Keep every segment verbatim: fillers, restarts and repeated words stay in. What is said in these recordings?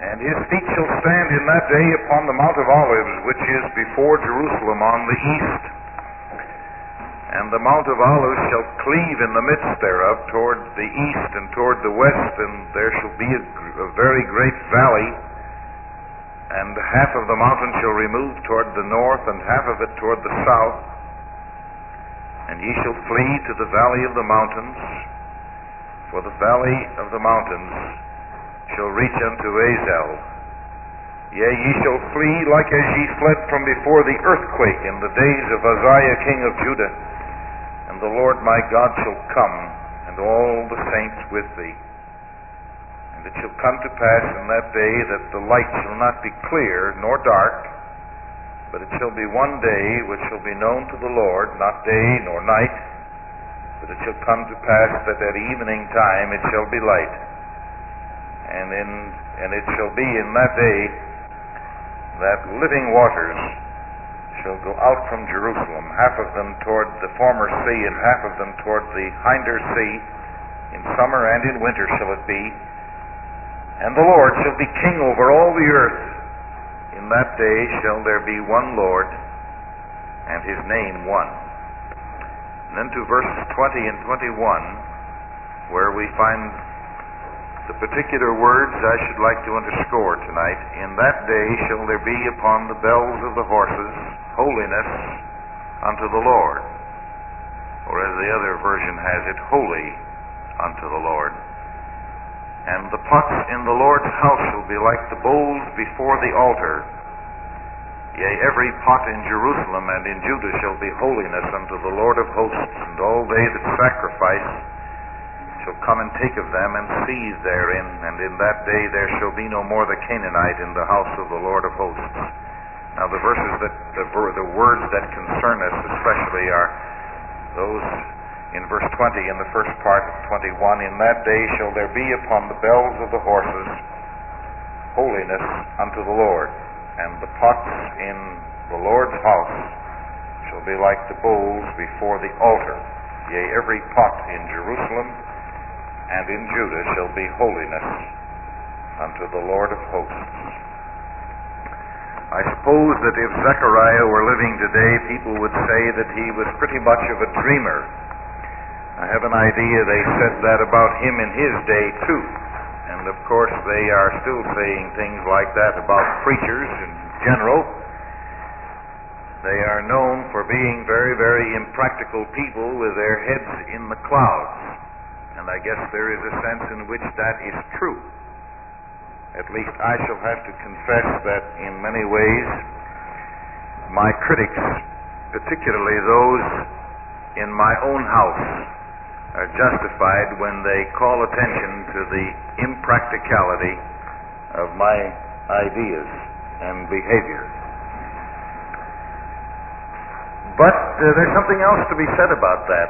And his feet shall stand in that day upon the Mount of Olives, which is before Jerusalem on the east. And the Mount of Olives shall cleave in the midst thereof toward the east and toward the west, and there shall be a, a very great valley, and half of the mountain shall remove toward the north, and half of it toward the south. And ye shall flee to the valley of the mountains, for the valley of the mountains shall reach unto Azel. Yea, ye shall flee like as ye fled from before the earthquake in the days of Uzziah king of Judah. And the Lord my God shall come, and all the saints with thee. And it shall come to pass in that day that the light shall not be clear nor dark, but it shall be one day which shall be known to the Lord, not day nor night. But it shall come to pass that at evening time it shall be light. And in and it shall be in that day that living waters shall go out from Jerusalem, half of them toward the former sea, and half of them toward the hinder sea. In summer and in winter shall it be. And the Lord shall be king over all the earth. In that day shall there be one Lord, and his name one. And then to verses twenty and twenty-one, where we find the particular words I should like to underscore tonight. In that day shall there be upon the bells of the horses holiness unto the Lord. Or as the other version has it, holy unto the Lord. And the pots in the Lord's house shall be like the bowls before the altar. Yea, every pot in Jerusalem and in Judah shall be holiness unto the Lord of hosts, and all they that sacrifice shall come and take of them and seize therein, and in that day there shall be no more the Canaanite in the house of the Lord of hosts. Now the verses that, the, the words that concern us especially are those in verse twenty, in the first part of twenty-one. In that day shall there be upon the bells of the horses holiness unto the Lord, and the pots in the Lord's house shall be like the bowls before the altar. Yea, every pot in Jerusalem and in Judah shall be holiness unto the Lord of hosts. I suppose that if Zechariah were living today, people would say that he was pretty much of a dreamer. I have an idea they said that about him in his day too. And of course they are still saying things like that about preachers in general. They are known for being very, very impractical people with their heads in the clouds. And I guess there is a sense in which that is true. At least I shall have to confess that in many ways my critics, particularly those in my own house, are justified when they call attention to the impracticality of my ideas and behavior. But uh, there's something else to be said about that.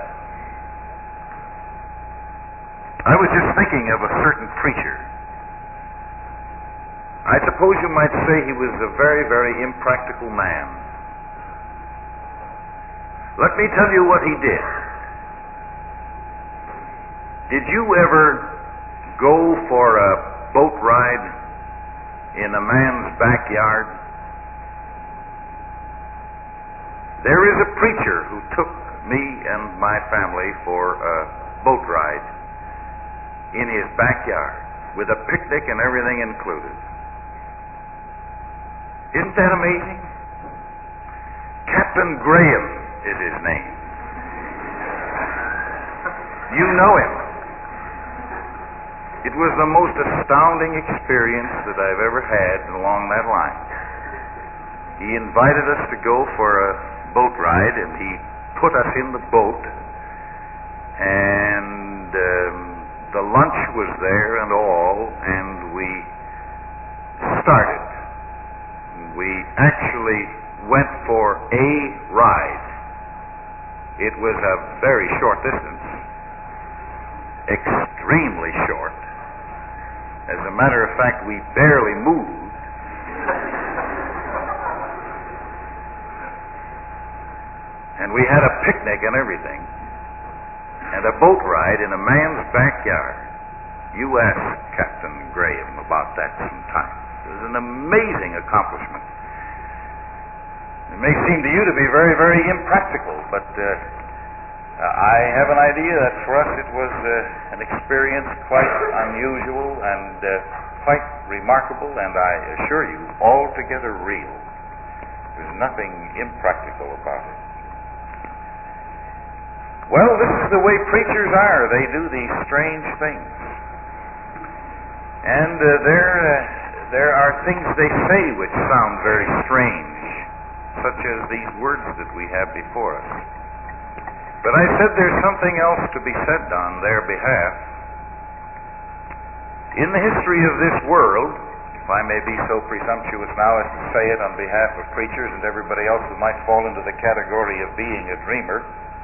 I was just thinking of a certain preacher. I suppose you might say he was a very, very impractical man. Let me tell you what he did. Did you ever go for a boat ride in a man's backyard? There is a preacher who took me and my family for a boat ride in his backyard with a picnic and everything included. Isn't that amazing? Captain Graham is his name. You know him. It was the most astounding experience that I've ever had along that line. He invited us to go for a boat ride, and he put us in the boat, and um, the lunch was there and all, and we started. We actually went for a ride. It was a very short distance, extremely short. As a matter of fact, we barely moved. And we had a picnic and everything, and a boat ride in a man's backyard. You asked Captain Graham about that sometime. It was an amazing accomplishment. It may seem to you to be very, very impractical, but uh, I have an idea that for us it was uh, an experience quite unusual and uh, quite remarkable, and I assure you, altogether real. There's nothing impractical about it. Well, this is the way preachers are. They do these strange things. And uh, there, uh, there are things they say which sound very strange, such as these words that we have before us. But I said there's something else to be said on their behalf. In the history of this world, if I may be so presumptuous now as to say it on behalf of preachers and everybody else who might fall into the category of being a dreamer,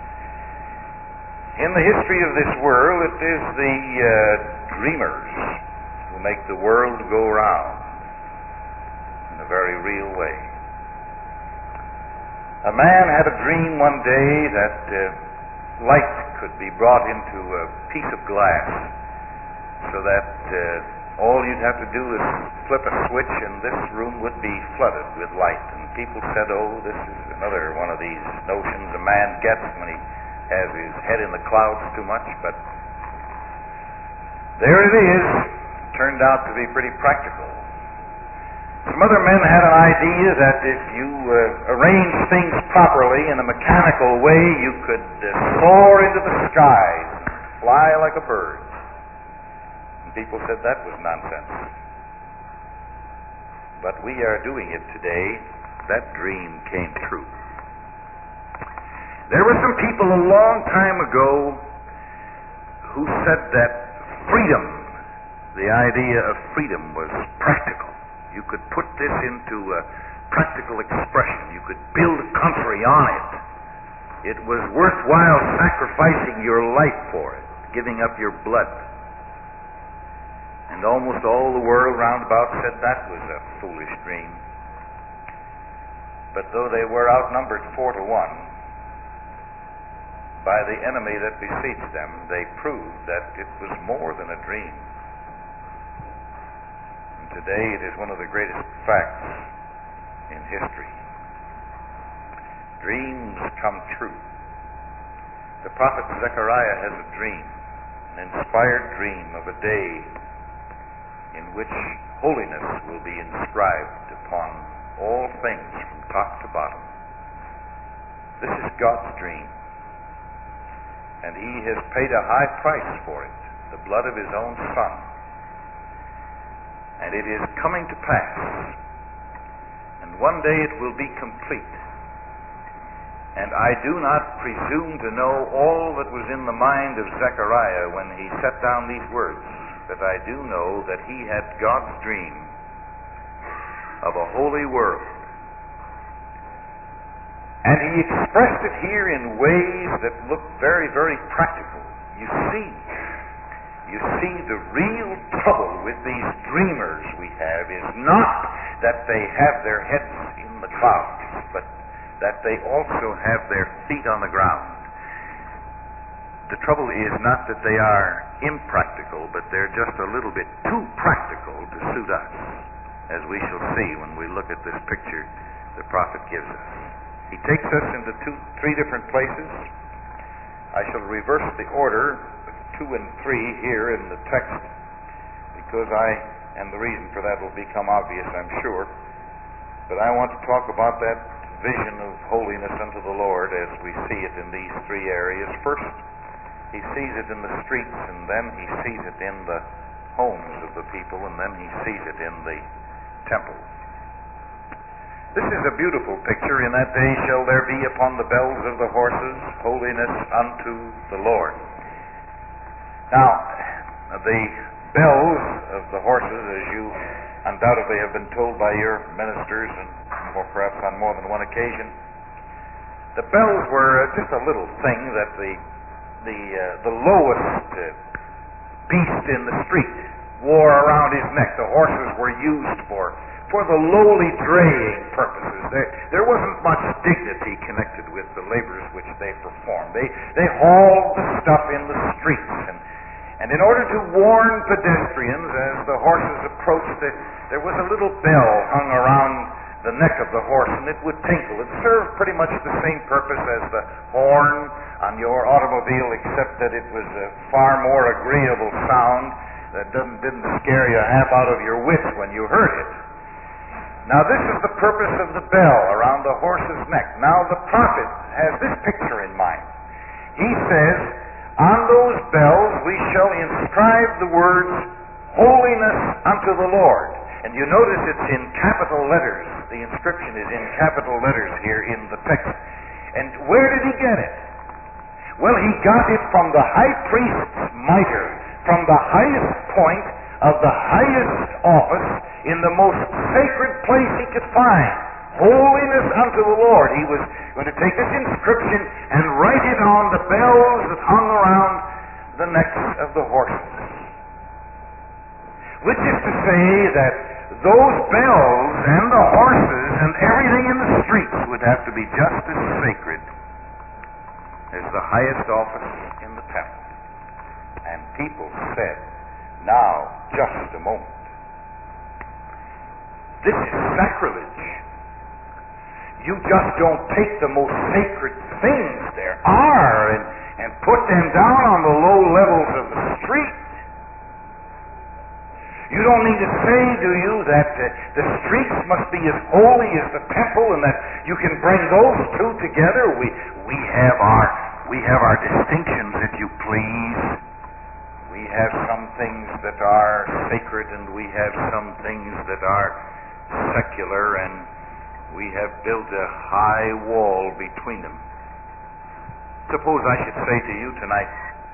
in the history of this world, it is the uh, dreamers who make the world go round in a very real way. A man had a dream one day that uh, light could be brought into a piece of glass so that uh, all you'd have to do is flip a switch and this room would be flooded with light. And people said, oh, this is another one of these notions a man gets when he has his head in the clouds too much. But there it is. Turned out to be pretty practical. Some other men had an idea that if you uh, arrange things properly in a mechanical way, you could uh, soar into the skies and fly like a bird. And people said that was nonsense. But we are doing it today. That dream came true. There were some people a long time ago who said that freedom, the idea of freedom, was practical. You could put this into a practical expression. You could build a country on it. It was worthwhile sacrificing your life for it, giving up your blood. And almost all the world round about said that was a foolish dream. But though they were outnumbered four to one by the enemy that besieged them, they proved that it was more than a dream. Today it is one of the greatest facts in history. Dreams come true. The prophet Zechariah has a dream, an inspired dream of a day in which holiness will be inscribed upon all things from top to bottom. This is God's dream, and He has paid a high price for it, the blood of His own Son. And it is coming to pass. And one day it will be complete. And I do not presume to know all that was in the mind of Zechariah when he set down these words, but I do know that he had God's dream of a holy world. And he expressed it here in ways that look very, very practical. You see, You see, the real trouble with these dreamers we have is not that they have their heads in the clouds, but that they also have their feet on the ground. The trouble is not that they are impractical, but they're just a little bit too practical to suit us, as we shall see when we look at this picture the prophet gives us. He takes us into two, three different places. I shall reverse the order two and three here in the text, because I, and the reason for that will become obvious, I'm sure, but I want to talk about that vision of holiness unto the Lord as we see it in these three areas. First, he sees it in the streets, and then he sees it in the homes of the people, and then he sees it in the temple. This is a beautiful picture. In that day shall there be upon the bells of the horses holiness unto the Lord. Now, the bells of the horses, as you undoubtedly have been told by your ministers, and more, perhaps on more than one occasion, the bells were just a little thing that the the uh, the lowest uh, beast in the street wore around his neck. The horses were used for for the lowly draying purposes. There, there wasn't much dignity connected with the labors which they performed. They they hauled the stuff in the streets, and And in order to warn pedestrians as the horses approached, there, there was a little bell hung around the neck of the horse, and it would tinkle. It served pretty much the same purpose as the horn on your automobile, except that it was a far more agreeable sound that didn't, didn't scare you half out of your wits when you heard it. Now, this is the purpose of the bell around the horse's neck. Now, the prophet has this picture in mind. He says, on those bells we shall inscribe the words, Holiness unto the Lord. And you notice it's in capital letters. The inscription is in capital letters here in the text. And where did he get it? Well, he got it from the high priest's mitre, from the highest point of the highest office in the most sacred place he could find. Holiness unto the Lord. He was going to take this inscription and write it on the bells that hung around the necks of the horses. Which is to say that those bells and the horses and everything in the streets would have to be just as sacred as the highest office in the temple. And people said, now, just a moment. This is sacrilege. You just don't take the most sacred things there are and, and put them down on the low levels of the street. You don't need to say, do you, that uh, the streets must be as holy as the temple, and that you can bring those two together? We we have our we have our distinctions, if you please. We have some things that are sacred, and we have some things that are secular, and we have built a high wall between them. Suppose I should say to you tonight,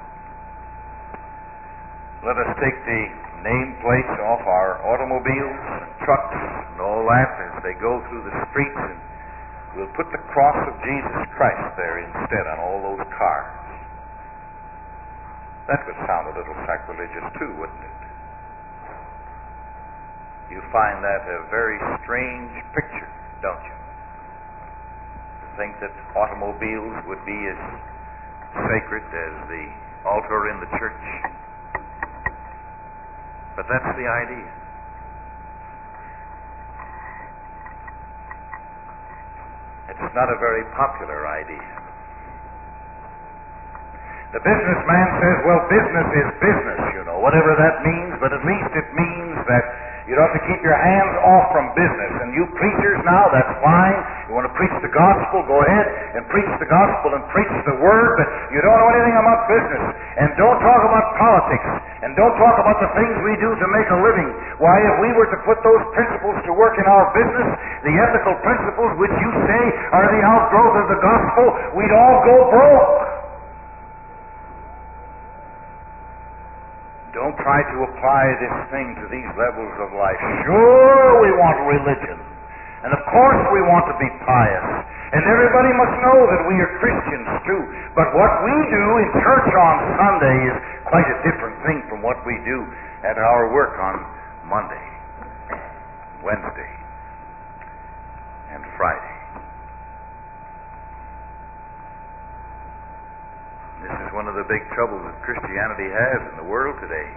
let us take the nameplates off our automobiles and trucks and all that as they go through the streets, and we'll put the cross of Jesus Christ there instead on all those cars. That would sound a little sacrilegious too, wouldn't it? You find that a very strange picture, don't you? To think that automobiles would be as sacred as the altar in the church. But that's the idea. It's not a very popular idea. The businessman says, well, business is business, you know, whatever that means, but at least it means that you ought to keep your hands off from business. And you preachers now, that's fine. You want to preach the gospel, go ahead and preach the gospel and preach the word, but you don't know anything about business. And don't talk about politics. And don't talk about the things we do to make a living. Why, if we were to put those principles to work in our business, the ethical principles which you say are the outgrowth of the gospel, we'd all go broke. Don't try to apply this thing to these levels of life. Sure, we want religion. And of course we want to be pious. And everybody must know that we are Christians too. But what we do in church on Sunday is quite a different thing from what we do at our work on Monday, Wednesday, and Friday. This is one of the big troubles that Christianity has in the world today.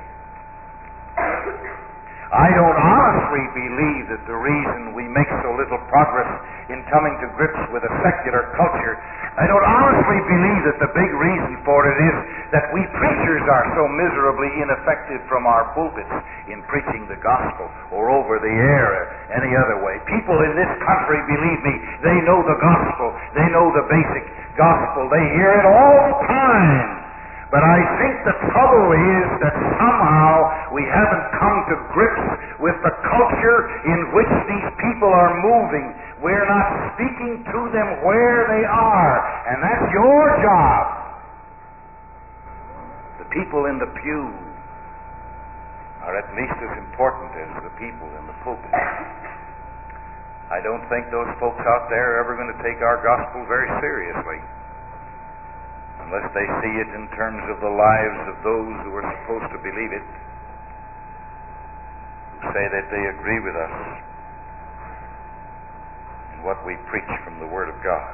I don't honestly believe that the reason we make so little progress in coming to grips with a secular culture, I don't honestly believe that the big reason for it is that we preachers are so miserably ineffective from our pulpits in preaching the gospel or over the air or any other way. People in this country, believe me, they know the gospel. They know the basic gospel. They hear it all the time. But I think the trouble is that somehow we haven't come to grips with the culture in which these people are moving. We're not speaking to them where they are, and that's your job. The people in the pew are at least as important as the people in the pulpit. I don't think those folks out there are ever going to take our gospel very seriously, unless they see it in terms of the lives of those who are supposed to believe it, who say that they agree with us in what we preach from the Word of God.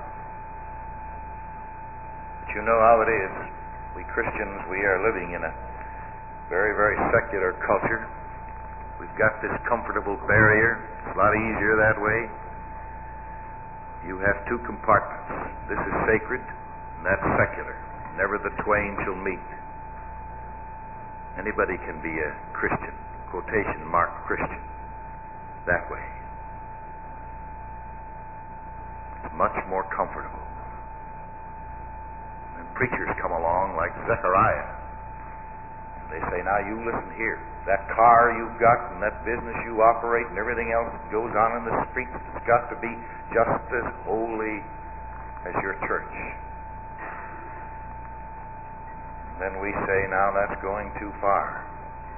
But you know how it is. We Christians, we are living in a very, very secular culture. We've got this comfortable barrier. It's a lot easier that way. You have two compartments. This is sacred, and that's secular. Never the twain shall meet. Anybody can be a Christian, quotation mark Christian, that way. It's much more comfortable. And preachers come along like Zechariah. They say, now you listen here. That car you've got and that business you operate and everything else that goes on in the streets, it's got to be just as holy as your church. Then we say, now that's going too far.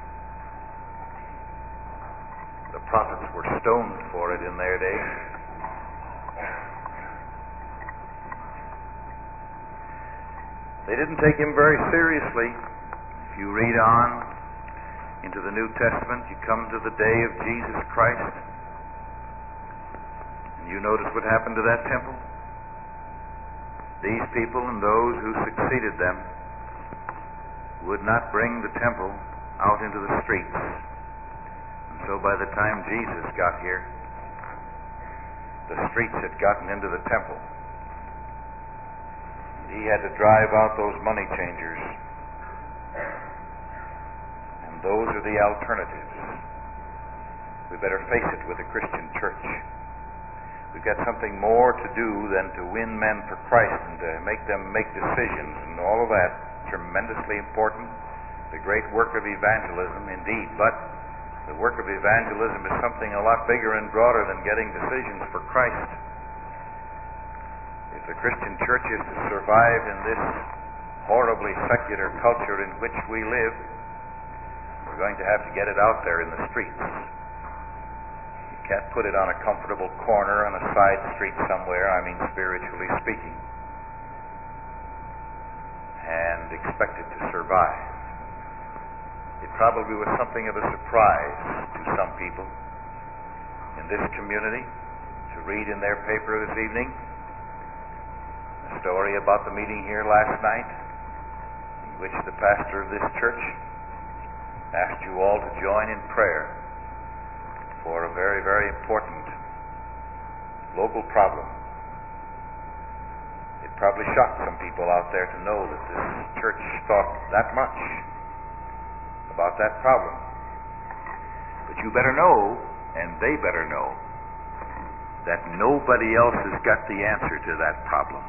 The prophets were stoned for it in their day. They didn't take him very seriously. If you read on into the New Testament, you come to the day of Jesus Christ, and you notice what happened to that temple. These people and those who succeeded them would not bring the temple out into the streets. And so by the time Jesus got here, the streets had gotten into the temple. He had to drive out those money changers. And those are the alternatives. We better face it with the Christian church. We've got something more to do than to win men for Christ and to make them make decisions and all of that. Tremendously important. The great work of evangelism, indeed. But the work of evangelism is something a lot bigger and broader than getting decisions for Christ. If the Christian church is to survive in this horribly secular culture in which we live, we're going to have to get it out there in the streets. You can't put it on a comfortable corner on a side street somewhere, I mean spiritually speaking, and expect it to survive. It probably was something of a surprise to some people in this community to read in their paper this evening a story about the meeting here last night in which the pastor of this church asked you all to join in prayer for a very, very important local problem. It probably shocked some people out there to know that this church thought that much about that problem. But you better know, and they better know, that nobody else has got the answer to that problem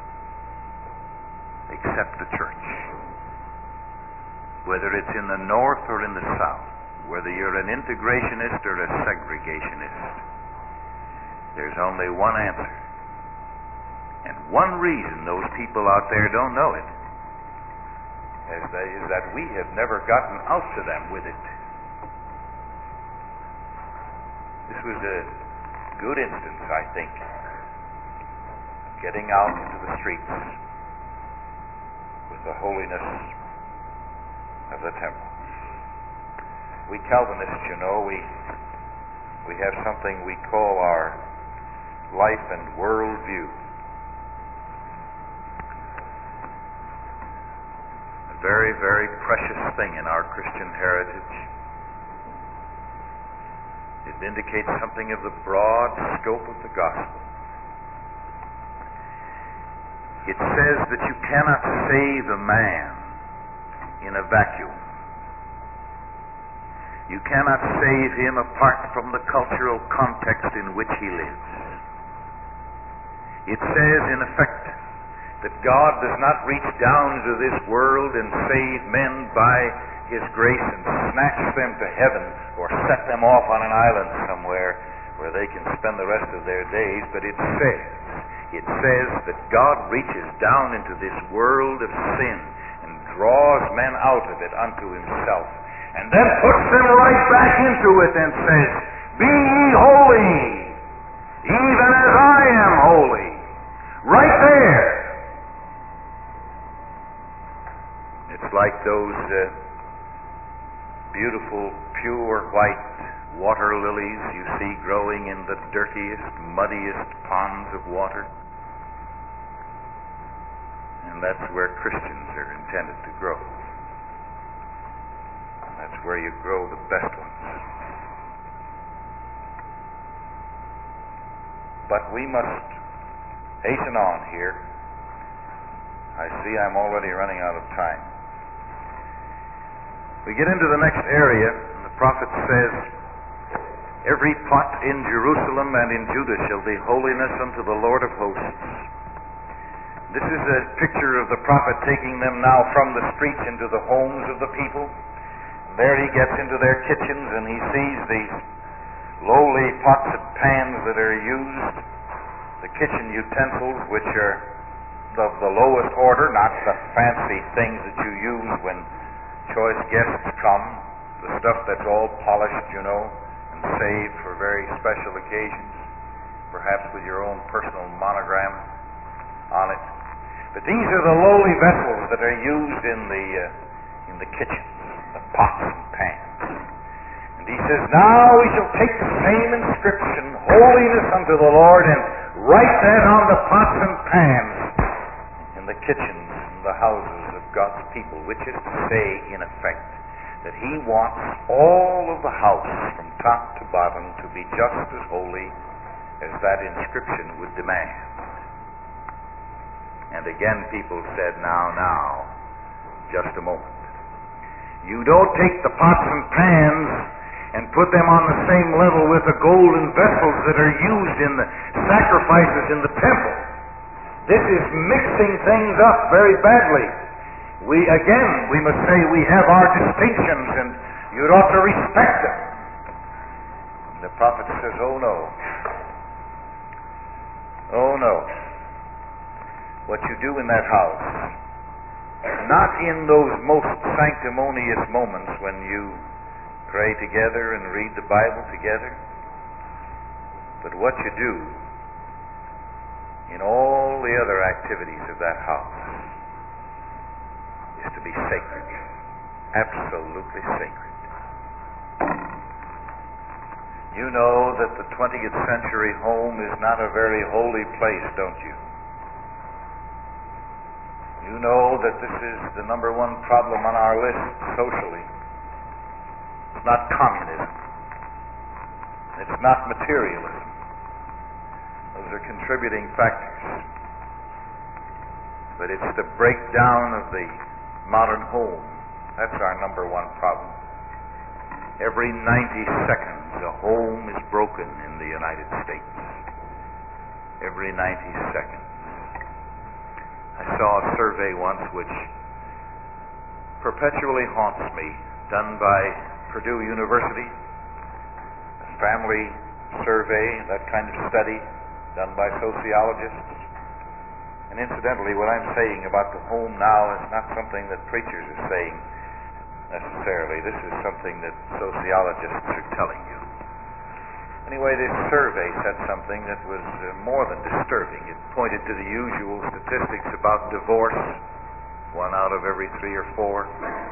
except the church. Whether it's in the north or in the south, whether you're an integrationist or a segregationist, there's only one answer. And one reason those people out there don't know it is that, is that we have never gotten out to them with it. This was a good instance, I think, getting out into the streets with the holiness of the temple. We Calvinists, you know, we we have something we call our life and world view. A very, very precious thing in our Christian heritage. It indicates something of the broad scope of the gospel. It says that you cannot save a man in a vacuum. You cannot save him apart from the cultural context in which he lives. It says, in effect, that God does not reach down into this world and save men by His grace and snatch them to heaven or set them off on an island somewhere where they can spend the rest of their days, but it says, it says that God reaches down into this world of sin and draws men out of it unto Himself, and then puts them right back into it and says, "Be ye holy, even as I am holy." Right there. It's like those uh, beautiful, pure white water lilies you see growing in the dirtiest, muddiest ponds of water. And that's where Christians are intended to grow. That's where you grow the best ones. But we must hasten on here. I see I'm already running out of time. We get into the next area, and the prophet says, "Every pot in Jerusalem and in Judah shall be holiness unto the Lord of hosts." This is a picture of the prophet taking them now from the streets into the homes of the people. There he gets into their kitchens and he sees these lowly pots and pans that are used, the kitchen utensils which are of the lowest order, not the fancy things that you use when choice guests come, the stuff that's all polished, you know, and saved for very special occasions, perhaps with your own personal monogram on it. But these are the lowly vessels that are used in the uh, in the kitchens, the pots and pans. And he says, "Now we shall take the same inscription, holiness unto the Lord, and write that on the pots and pans in the kitchens and the houses of God's people," which is to say, in effect, that he wants all of the house from top to bottom to be just as holy as that inscription would demand. And again people said, now, now, just a moment. You don't take the pots and pans and put them on the same level with the golden vessels that are used in the sacrifices in the temple. This is mixing things up very badly. We, again, we must say we have our distinctions and you ought to respect them. And the prophet says, oh no. Oh no. What you do in that house, not in those most sanctimonious moments when you pray together and read the Bible together, but what you do in all the other activities of that house is to be sacred, absolutely sacred. You know that the twentieth century home is not a very holy place, don't you? You know that this is the number one problem on our list socially. It's not communism. It's not materialism. Those are contributing factors. But it's the breakdown of the modern home. That's our number one problem. Every ninety seconds, a home is broken in the United States. Every ninety seconds. I saw a survey once which perpetually haunts me, done by Purdue University, a family survey, that kind of study, done by sociologists. And incidentally, what I'm saying about the home now is not something that preachers are saying necessarily. This is something that sociologists are telling you. Anyway, this survey said something that was uh, more than disturbing. It pointed to the usual statistics about divorce, one out of every three or four.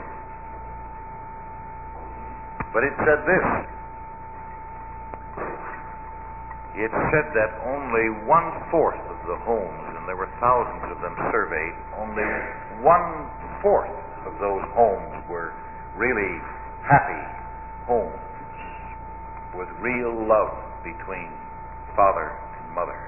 But it said this. It said that only one-fourth of the homes, and there were thousands of them surveyed, only one-fourth of those homes were really happy homes, with real love between father and mother.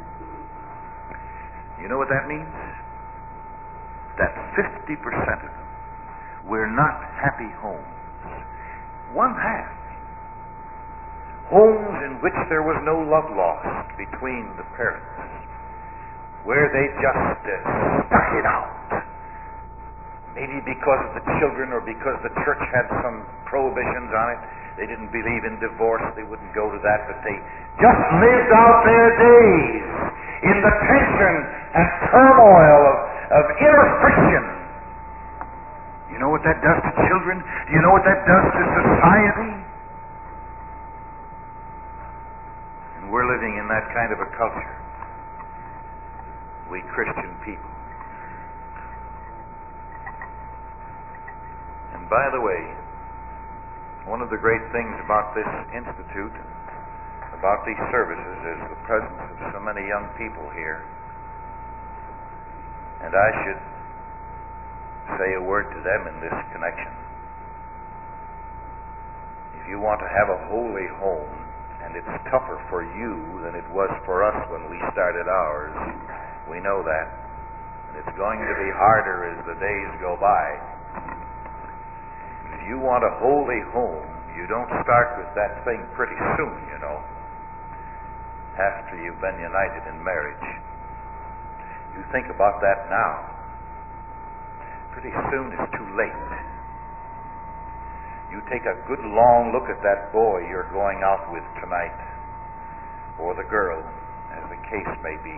You know what that means? That fifty percent of them were not happy homes. One half. Homes in which there was no love lost between the parents, where they just uh, stuck it out. Maybe because of the children or because the church had some prohibitions on it. They didn't believe in divorce. They wouldn't go to that, but they just lived out their days in the tension and turmoil of, of inner friction. You know what that does to children? Do you know what that does to society? And we're living in that kind of a culture. We Christian people. And by the way, one of the great things about this institute, about these services, is the presence of so many young people here. And I should say a word to them in this connection. if you want to have a holy home, and it's tougher for you than it was for us when we started ours, we know that. And it's going to be harder as the days go by. If you want a holy home, you don't start with that thing pretty soon, you know, after you've been united in marriage. You think about that now. Pretty soon it's too late. You take a good long look at that boy you're going out with tonight, or the girl, as the case may be.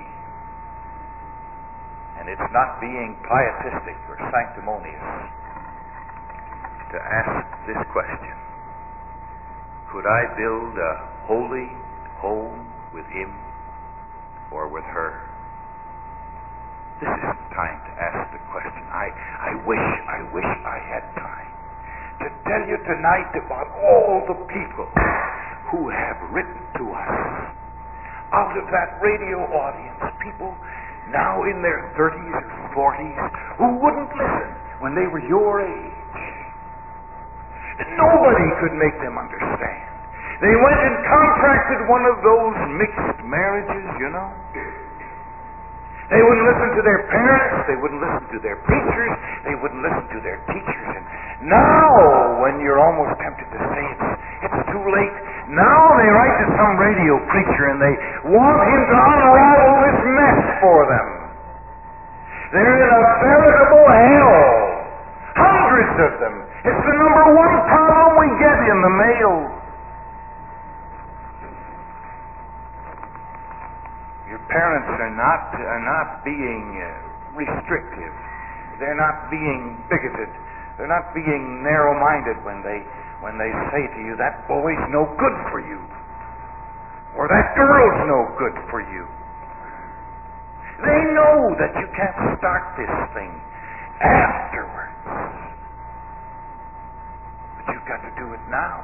And it's not being pietistic or sanctimonious to ask this question: could I build a holy home with him or with her? This isn't time to ask the question. I, I wish, I wish I had time to tell you tonight about all the people who have written to us out of that radio audience, people now in their thirties or forties who wouldn't listen when they were your age. Nobody could make them understand. They went and contracted one of those mixed marriages, you know. They wouldn't listen to their parents. They wouldn't listen to their preachers. They wouldn't listen to their teachers. And now, when you're almost tempted to say it's, it's too late, now they write to some radio preacher and they want him to unravel this mess for them. They're in a veritable hell. Hundreds of them. It's the number one problem we get in the mail. Your parents are not are not being uh, restrictive. They're not being bigoted. They're not being narrow-minded when they when they say to you, that boy's no good for you, or that girl's no good for you. They know that you can't start this thing afterwards, but you've got to do it now.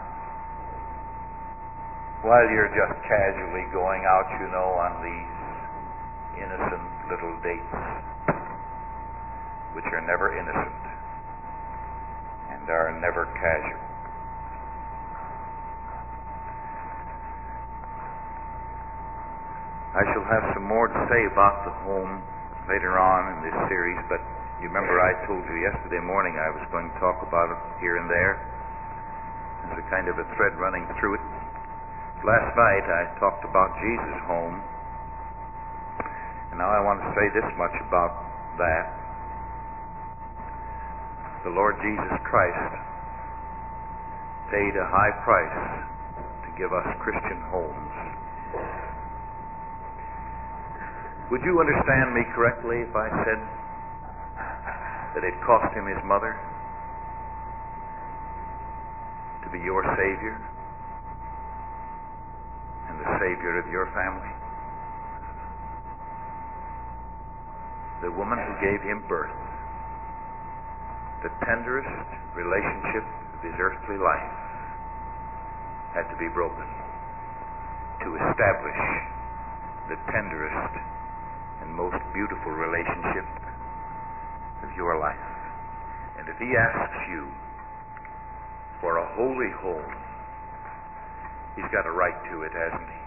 While you're just casually going out, you know, on these innocent little dates, which are never innocent and are never casual. I shall have some more to say about the home later on in this series, but you remember I told you yesterday morning I was going to talk about it here and there. There's a kind of a thread running through it. Last night I talked about Jesus' home, and now I want to say this much about that. The Lord Jesus Christ paid a high price to give us Christian homes. Would you understand me correctly if I said that it cost him his mother to be your Savior and the Savior of your family? The woman who gave him birth, the tenderest relationship of his earthly life, had to be broken to establish the tenderest and most beautiful relationship of your life. And if he asks you for a holy home, he's got a right to it, hasn't he?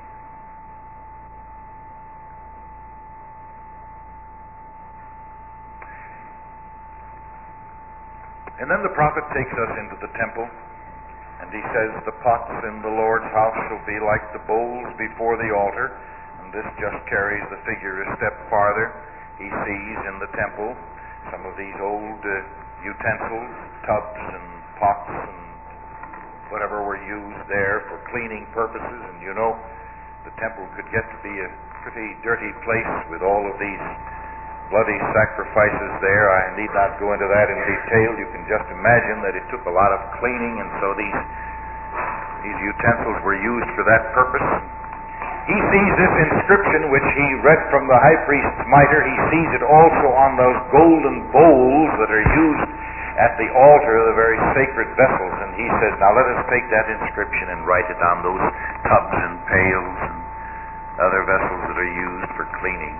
And then the prophet takes us into the temple, and he says, the pots in the Lord's house shall be like the bowls before the altar. And this just carries the figure a step farther. He sees in the temple some of these old uh, utensils, tubs and pots and whatever were used there for cleaning purposes. And you know, the temple could get to be a pretty dirty place with all of these bloody sacrifices there. I need not go into that in detail. You can just imagine that it took a lot of cleaning, and so these these utensils were used for that purpose. He sees this inscription which he read from the high priest's mitre. He sees it also on those golden bowls that are used at the altar, the very sacred vessels. And he says, now let us take that inscription and write it on those tubs and pails and other vessels that are used for cleaning.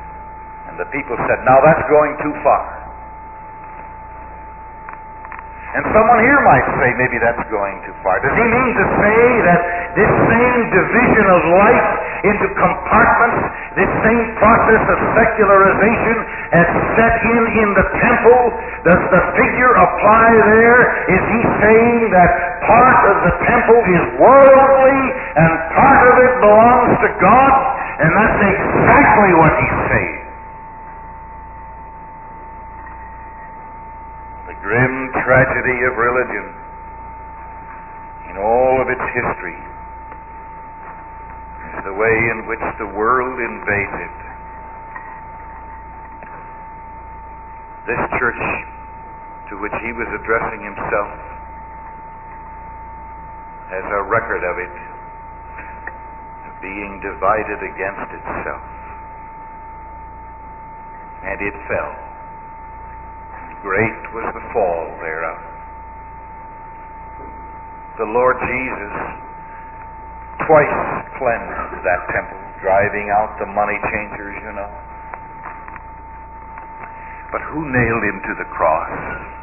And the people said, now that's going too far. And someone here might say, maybe that's going too far. Does he mean to say that this same division of life into compartments, this same process of secularization as set in in the temple, does the figure apply there? Is he saying that part of the temple is worldly and part of it belongs to God? And that's exactly what he's saying. The grim tragedy of religion in all of its history is the way in which the world invades it. This church to which he was addressing himself has a record of it being divided against itself. And it fell. Great was the fall thereof. The Lord Jesus twice cleansed that temple, driving out the money changers, you know. But who nailed him to the cross?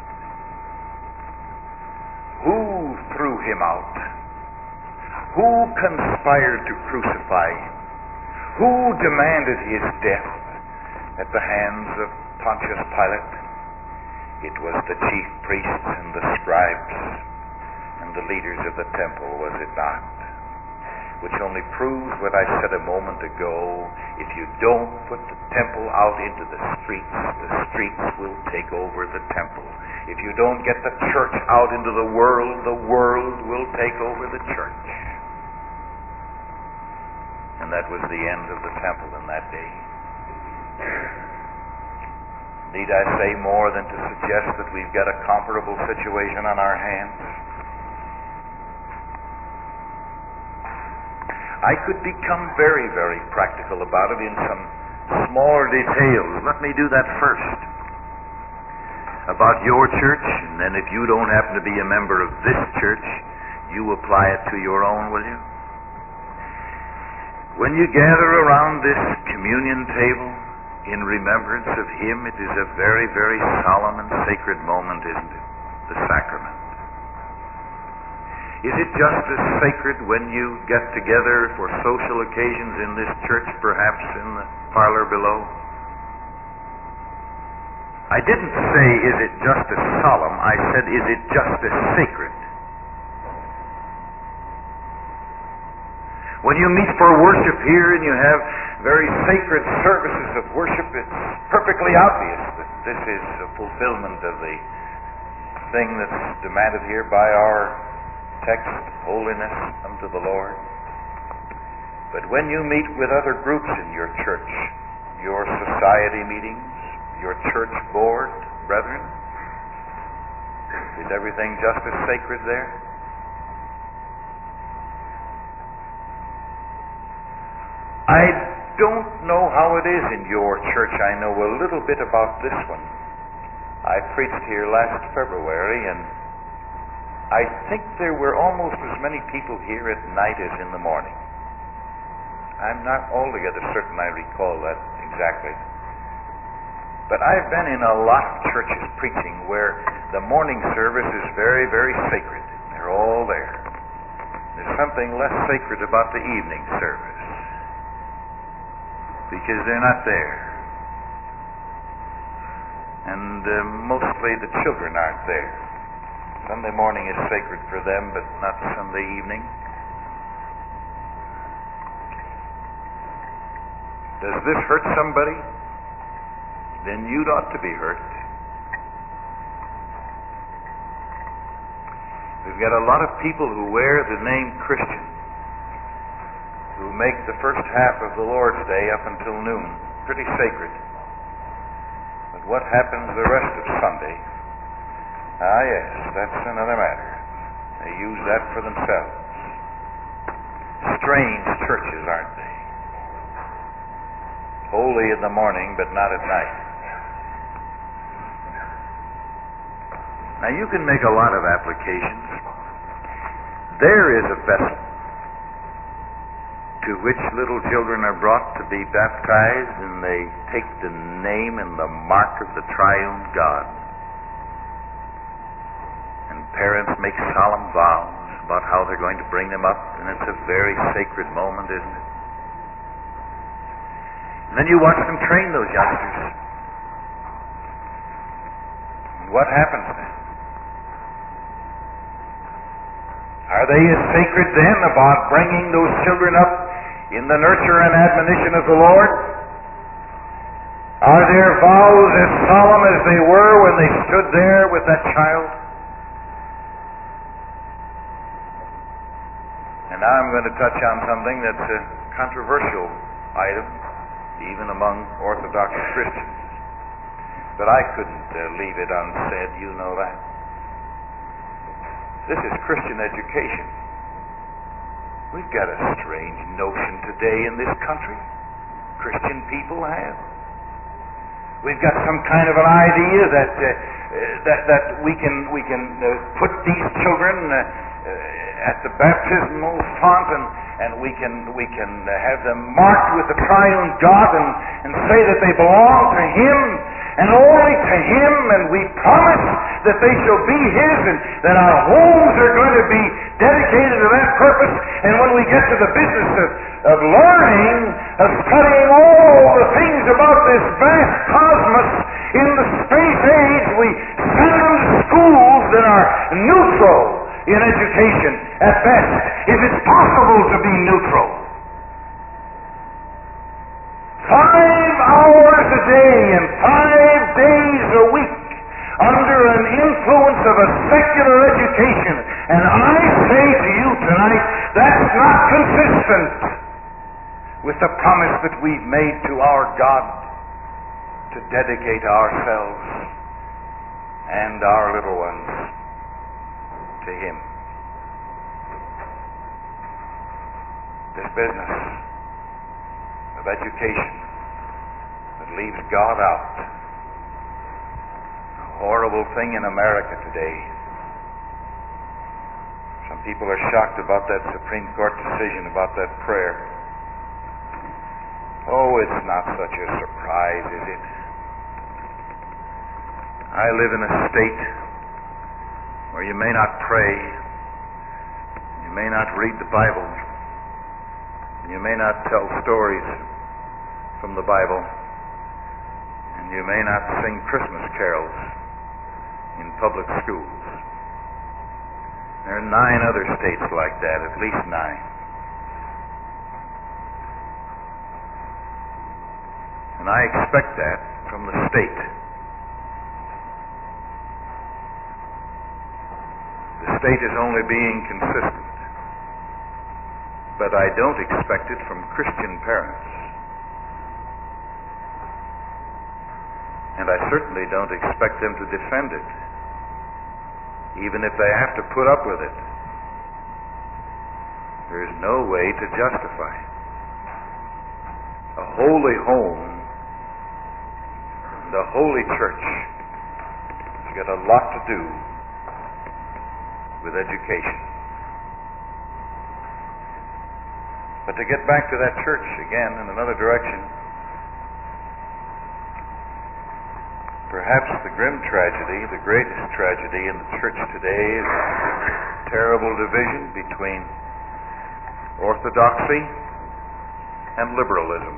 Who threw him out? Who conspired to crucify him? Who demanded his death at the hands of Pontius Pilate? It was the chief priests and the scribes and the leaders of the temple, was it not? Which only proves what I said a moment ago. If you don't put the temple out into the streets, the streets will take over the temple. If you don't get the church out into the world, the world will take over the church. And that was the end of the temple in that day. Need I say more than to suggest that we've got a comparable situation on our hands? I could become very, very practical about it in some smaller details. Let me do that first. About your church, and then if you don't happen to be a member of this church, you apply it to your own, will you? When you gather around this communion table in remembrance of Him, it is a very, very solemn and sacred moment, isn't it? The sacrament. Is it just as sacred when you get together for social occasions in this church, perhaps in the parlor below? I didn't say, is it just as solemn? I said, is it just as sacred? When you meet for worship here and you have very sacred services of worship, it's perfectly obvious that this is a fulfillment of the thing that's demanded here by our text, holiness unto the Lord. But when you meet with other groups in your church, your society meetings, your church board, brethren, is everything just as sacred there? I don't know how it is in your church. I know a little bit about this one. I preached here last February, and I think there were almost as many people here at night as in the morning. I'm not altogether certain I recall that exactly. But I've been in a lot of churches preaching where the morning service is very, very sacred. They're all there. There's something less sacred about the evening service, because they're not there. And uh, mostly the children aren't there. Sunday morning is sacred for them, but not Sunday evening. Does this hurt somebody? Then you'd ought to be hurt. We've got a lot of people who wear the name Christian, who make the first half of the Lord's Day up until noon pretty sacred. But what happens the rest of Sunday? Ah, yes, that's another matter. They use that for themselves. Strange churches, aren't they? Holy in the morning, but not at night. Now, you can make a lot of applications. There is a vessel to which little children are brought to be baptized, and they take the name and the mark of the triune God. parents make solemn vows about how they're going to bring them up, and it's a very sacred moment, isn't it? And then you watch them train those youngsters. And what happens then? Are they as sacred then about bringing those children up in the nurture and admonition of the Lord? Are their vows as solemn as they were when they stood there with that child? And now I'm going to touch on something that's a controversial item, even among Orthodox Christians. But I couldn't uh, leave it unsaid, you know that. This is Christian education. We've got a strange notion today in this country. Christian people have. We've got some kind of an idea that uh, that that we can we can uh, put these children uh, uh, at the baptismal font and and we can we can uh, have them marked with the triune God and and say that they belong to Him and only to Him, and we promise that they shall be His, and that our homes are going to be dedicated to that purpose. And when we get to the business of, of learning, of studying all the things about this vast cosmos in the space age, we send them to schools that are neutral in education at best, if it's possible to be neutral. Five hours a day and five days a week under an influence of a secular education. And I say to you tonight, that's not consistent with the promise that we've made to our God to dedicate ourselves and our little ones to Him. This business of education that leaves God out. A horrible thing in America today. Some people are shocked about that Supreme Court decision about that prayer. Oh, it's not such a surprise, is it? I live in a state where you may not pray, you may not read the Bible, you may not tell stories from the Bible, and you may not sing Christmas carols in public schools. There are nine other states like that, at least nine. And I expect that from the state. The state is only being consistent. But I don't expect it from Christian parents. And I certainly don't expect them to defend it, even if they have to put up with it. There is no way to justify it. A holy home, the holy church, has got a lot to do with education. But to get back to that church again in another direction, perhaps the grim tragedy, the greatest tragedy in the church today is a terrible division between orthodoxy and liberalism.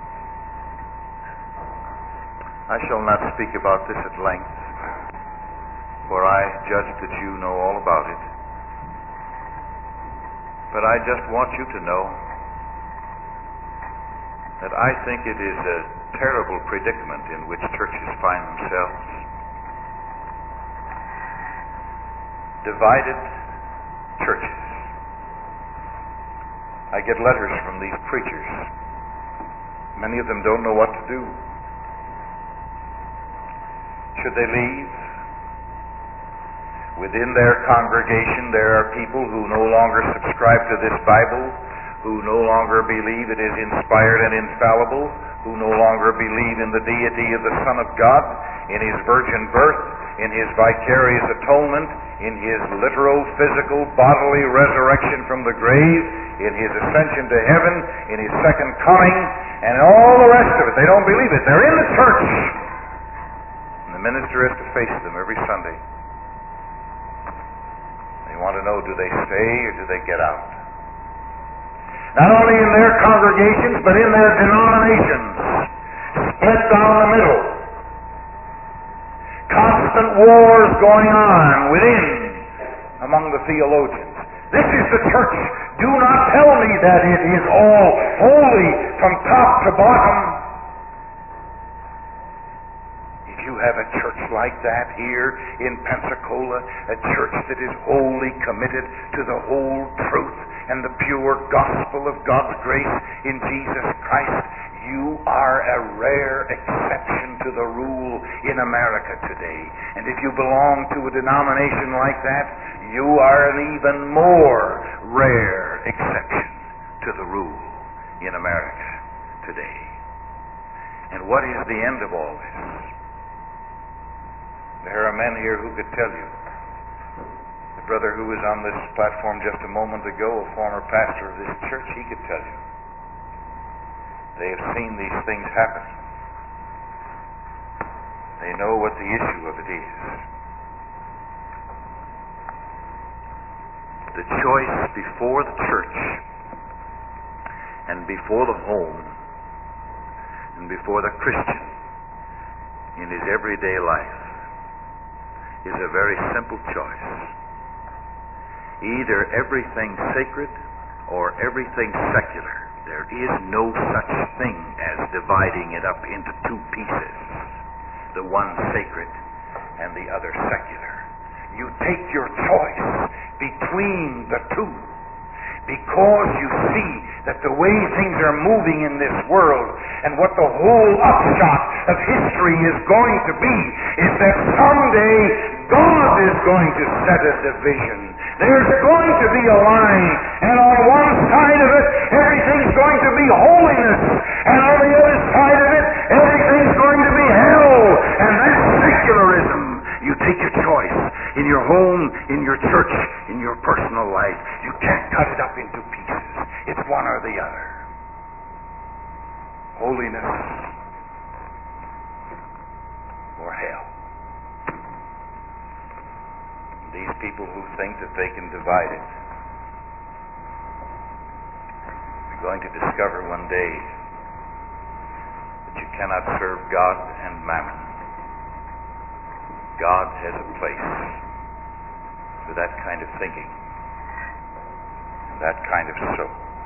I shall not speak about this at length, for I judge that you know all about it. But I just want you to know that I think it is a terrible predicament in which churches find themselves. Divided churches. I get letters from these preachers. Many of them don't know what to do. Should they leave? Within their congregation there are people who no longer subscribe to this Bible, who no longer believe it is inspired and infallible, who no longer believe in the deity of the Son of God, in His virgin birth, in His vicarious atonement, in His literal, physical, bodily resurrection from the grave, in His ascension to heaven, in His second coming, and all the rest of it. They don't believe it. They're in the church. And the minister has to face them every Sunday. want to know, do they stay or do they get out? Not only in their congregations, but in their denominations, split down the middle. Constant wars going on within among the theologians. This is the church. Do not tell me that it is all holy from top to bottom. If you have a church like that here in Pensacola, a church that is wholly committed to the whole truth and the pure gospel of God's grace in Jesus Christ, you are a rare exception to the rule in America today. And if you belong to a denomination like that, you are an even more rare exception to the rule in America today. And what is the end of all this? There are men here who could tell you. The brother who was on this platform just a moment ago, a former pastor of this church, he could tell you. They have seen these things happen. They know what the issue of it is. The choice before the church and before the home and before the Christian in his everyday life is a very simple choice. Either everything sacred or everything secular. There is no such thing as dividing it up into two pieces, the one sacred and the other secular. You take your choice between the two because you see that the way things are moving in this world and what the whole upshot of history is going to be is that someday God is going to set a division. There's going to be a line, and on one side of it, everything's going to be holiness, and on the other side of it, everything's going to be hell, and that's secularism. You take your choice in your home, in your church, in your personal life. You can't cut it up into pieces. It's one or the other. Holiness or hell. These people who think that they can divide it are going to discover one day that you cannot serve God and mammon. God has a place for that kind of thinking and that kind of soul.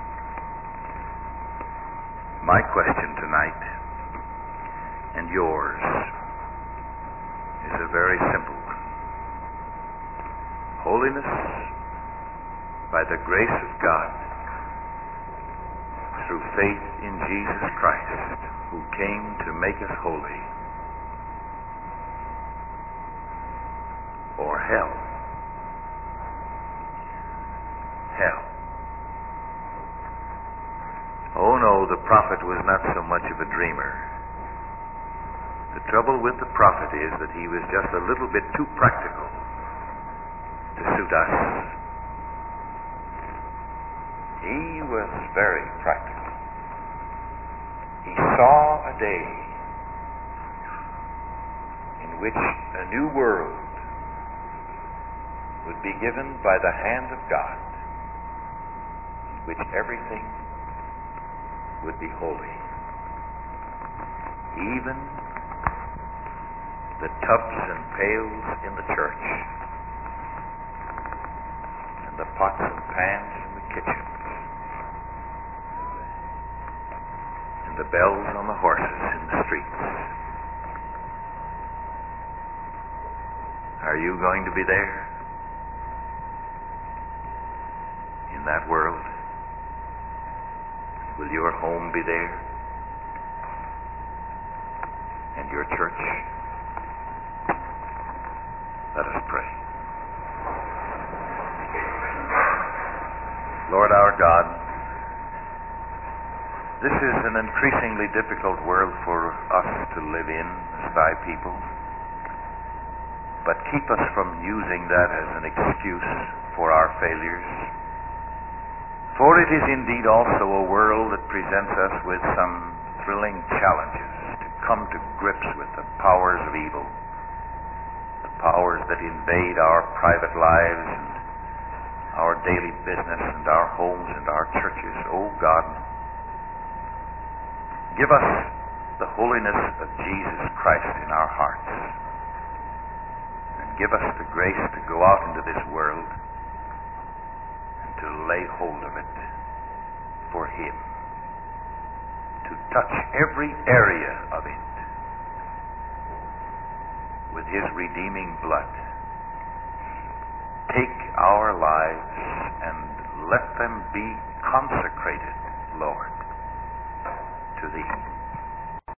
My question tonight and yours is a very simple one. Holiness by the grace of God through faith in Jesus Christ, who came to make us holy, or hell. Hell. Oh no, the prophet was not so much of a dreamer. The trouble with the prophet is that he was just a little bit too practical to suit us. He was very practical. He saw a day in which a new world would be given by the hand of God, in which everything would be holy. Even the tubs and pails in the church, and the pots and pans in the kitchen, and the bells on the horses in the streets. Are you going to be there in that world? Will your home be there? And your church? Let us pray. Lord our God, this is an increasingly difficult world for us to live in as thy people. But keep us from using that as an excuse for our failures. For it is indeed also a world that presents us with some thrilling challenges to come to grips with the powers of evil, the powers that invade our private lives and our daily business and our homes and our churches. Oh God, give us the holiness of Jesus Christ in our hearts, and give us the grace to go out into this world and to lay hold of it for Him, to touch every area of it with His redeeming blood. Take our lives and let them be consecrated, Lord, to Thee.